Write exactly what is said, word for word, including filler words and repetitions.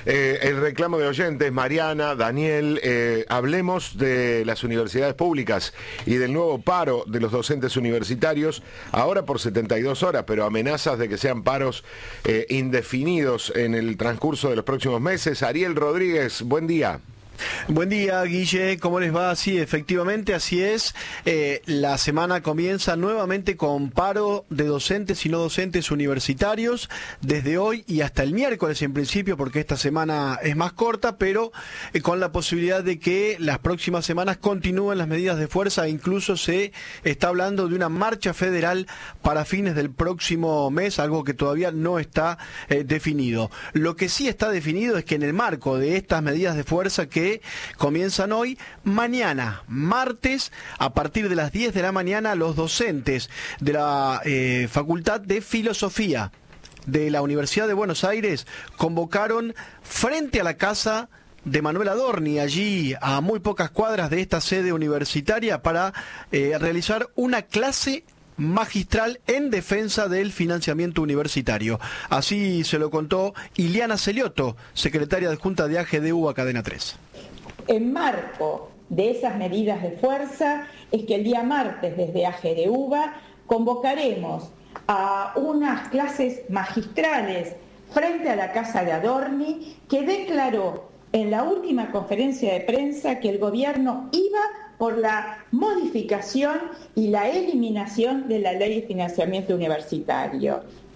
Eh, el reclamo de oyentes, Mariana, Daniel, eh, hablemos de las universidades públicas y del nuevo paro de los docentes universitarios, ahora por setenta y dos horas, pero amenazas de que sean paros eh, indefinidos en el transcurso de los próximos meses. Ariel Rodríguez, buen día. Buen día, Guille, ¿cómo les va? Sí, efectivamente, así es. Eh, la semana comienza nuevamente con paro de docentes y no docentes universitarios, desde hoy y hasta el miércoles en principio, porque esta semana es más corta, pero eh, con la posibilidad de que las próximas semanas continúen las medidas de fuerza, e incluso se está hablando de una marcha federal para fines del próximo mes, algo que todavía no está eh, definido. Lo que sí está definido es que en el marco de estas medidas de fuerza que comienzan hoy, mañana, martes, a partir de las diez de la mañana, los docentes de la eh, Facultad de Filosofía de la Universidad de Buenos Aires convocaron frente a la casa de Manuel Adorni, allí a muy pocas cuadras de esta sede universitaria, para eh, realizar una clase magistral en defensa del financiamiento universitario. Así se lo contó Iliana Celiotto, secretaria adjunta de A G D U a Cadena tres. En marco de esas medidas de fuerza es que el día martes desde A G D U B A convocaremos a unas clases magistrales frente a la casa de Adorni, que declaró en la última conferencia de prensa que el gobierno iba por la modificación y la eliminación de la ley de financiamiento universitario.